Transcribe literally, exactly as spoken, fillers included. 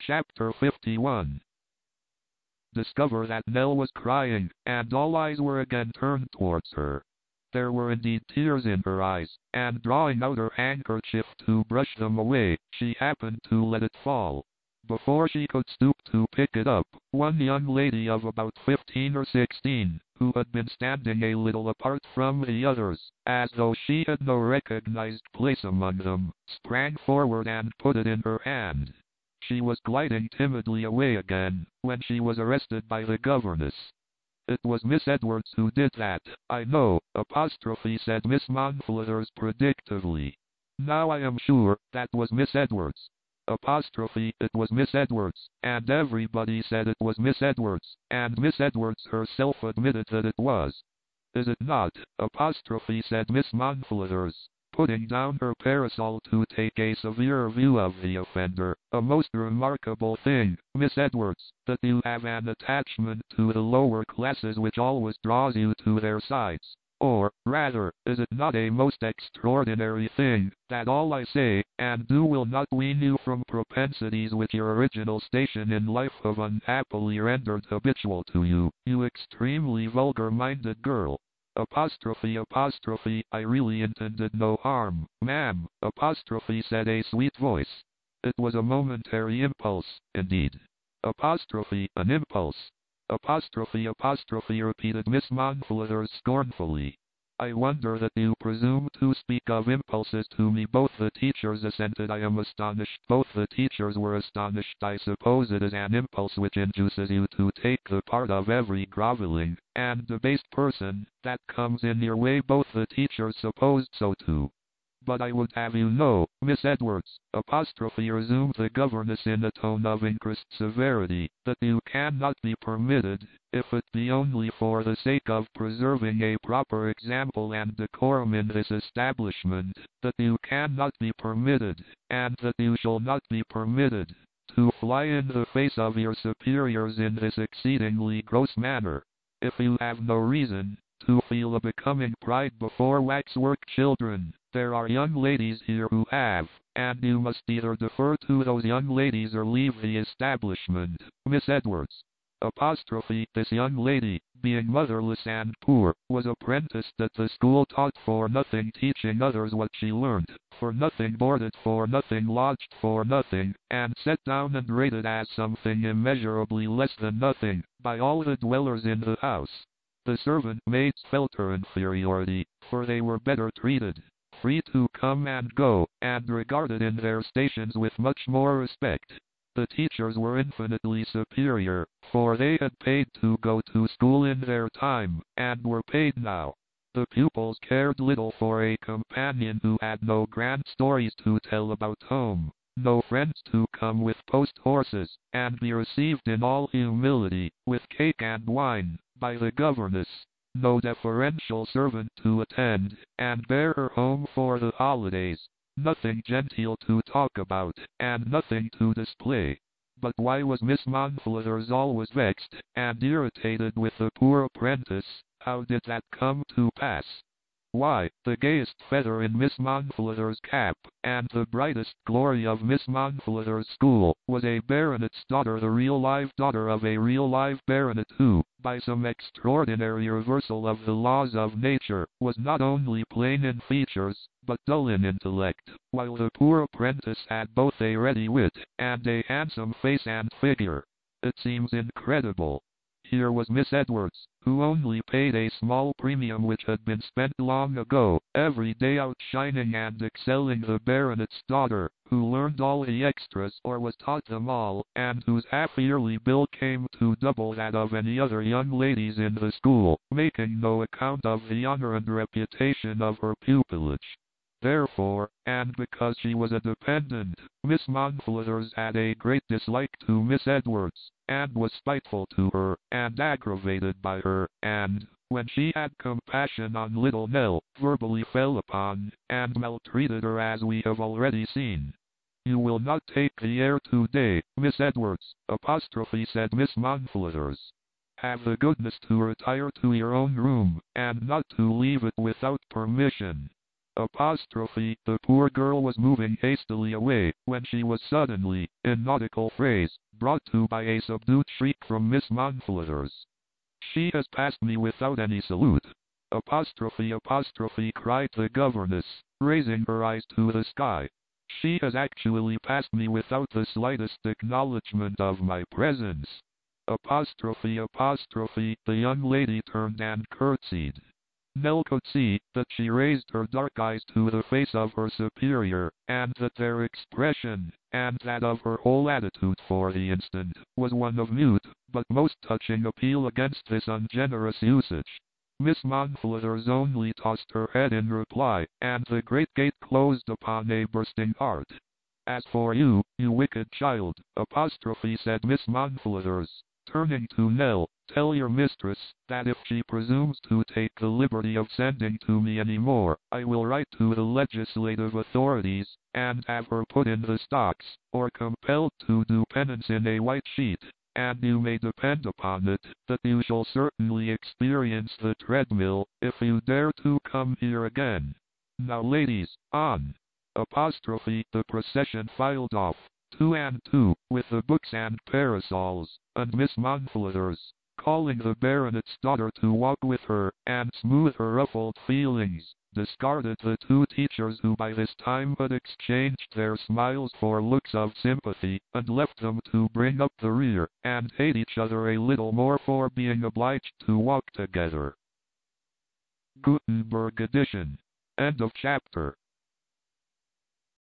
Chapter fifty-one. Discover that Nell was crying, and all eyes were again turned towards her. There were indeed tears in her eyes, and drawing out her handkerchief to brush them away, she happened to let it fall. Before she could stoop to pick it up, one young lady of about fifteen or sixteen, who had been standing a little apart from the others, as though she had no recognized place among them, sprang forward and put it in her hand. She was gliding timidly away again, when she was arrested by the governess. "It was Miss Edwards who did that, I know," apostrophe said Miss Monflathers predictively. "Now I am sure that was Miss Edwards." Apostrophe, it was Miss Edwards, and everybody said it was Miss Edwards, and Miss Edwards herself admitted that it was. "Is it not?" Apostrophe said Miss Monflathers, putting down her parasol to take a severer view of the offender. "A most remarkable thing, Miss Edwards, that you have an attachment to the lower classes which always draws you to their sides. Or, rather, is it not a most extraordinary thing, that all I say and do will not wean you from propensities which your original station in life have unhappily rendered habitual to you, you extremely vulgar-minded girl?" Apostrophe apostrophe, "I really intended no harm, ma'am," apostrophe said a sweet voice. "It was a momentary impulse, indeed." Apostrophe, "An impulse." Apostrophe apostrophe repeated Miss Monflathers scornfully. "I wonder that you presume to speak of impulses to me." Both the teachers assented. "I am astonished." Both the teachers were astonished. "I suppose it is an impulse which induces you to take the part of every groveling and debased person that comes in your way." Both the teachers supposed so too. "But I would have you know, Miss Edwards," apostrophe resumed the governess in a tone of increased severity, "that you cannot be permitted, if it be only for the sake of preserving a proper example and decorum in this establishment, that you cannot be permitted, and that you shall not be permitted, to fly in the face of your superiors in this exceedingly gross manner. If you have no reason to feel a becoming pride before waxwork children, there are young ladies here who have, and you must either defer to those young ladies or leave the establishment. Miss Edwards." Apostrophe, "This young lady, being motherless and poor, was apprenticed at the school, taught for nothing, teaching others what she learnt for nothing, boarded for nothing, lodged for nothing, and set down and rated as something immeasurably less than nothing, by all the dwellers in the house. The servant maids felt her inferiority, for they were better treated, free to come and go, and regarded in their stations with much more respect. The teachers were infinitely superior, for they had paid to go to school in their time, and were paid now. The pupils cared little for a companion who had no grand stories to tell about home, no friends to come with post horses, and be received in all humility, with cake and wine, by the governess, no deferential servant to attend and bear her home for the holidays, nothing genteel to talk about, and nothing to display. But why was Miss Monflathers always vexed and irritated with the poor apprentice? How did that come to pass? Why, the gayest feather in Miss Monflathers' cap, and the brightest glory of Miss Monflathers' school, was a baronet's daughter, the real live daughter of a real live baronet who, by some extraordinary reversal of the laws of nature, was not only plain in features, but dull in intellect, while the poor apprentice had both a ready wit, and a handsome face and figure. It seems incredible. Here was Miss Edwards, who only paid a small premium which had been spent long ago, every day outshining and excelling the baronet's daughter, who learned all the extras or was taught them all, and whose half-yearly bill came to double that of any other young ladies in the school, making no account of the honor and reputation of her pupilage. Therefore, and because she was a dependent, Miss Monflathers had a great dislike to Miss Edwards, and was spiteful to her, and aggravated by her, and, when she had compassion on little Nell, verbally fell upon, and maltreated her, as we have already seen. "You will not take the air today, Miss Edwards," apostrophe said Miss Monflathers. "Have the goodness to retire to your own room, and not to leave it without permission." Apostrophe. The poor girl was moving hastily away, when she was suddenly, in nautical phrase, brought to by a subdued shriek from Miss Monflathers. She has passed me without any salute. Apostrophe apostrophe cried the governess, raising her eyes to the sky. She has actually passed me without the slightest acknowledgement of my presence. Apostrophe apostrophe. The young lady turned and curtsied. Nell could see that she raised her dark eyes to the face of her superior, and that their expression, and that of her whole attitude for the instant, was one of mute, but most touching appeal against this ungenerous usage. Miss Monflathers only tossed her head in reply, and the great gate closed upon a bursting heart. As for you, you wicked child, apostrophe said Miss Monflathers, turning to Nell, tell your mistress, that if she presumes to take the liberty of sending to me any more, I will write to the legislative authorities, and have her put in the stocks, or compelled to do penance in a white sheet. And you may depend upon it, that you shall certainly experience the treadmill, if you dare to come here again. Now ladies, on! Apostrophe. The procession filed off, two and two, with the books and parasols, and Miss Monflathers, calling the baronet's daughter to walk with her, and smooth her ruffled feelings, discarded the two teachers who by this time had exchanged their smiles for looks of sympathy, and left them to bring up the rear, and hate each other a little more for being obliged to walk together. Gutenberg edition. End of chapter.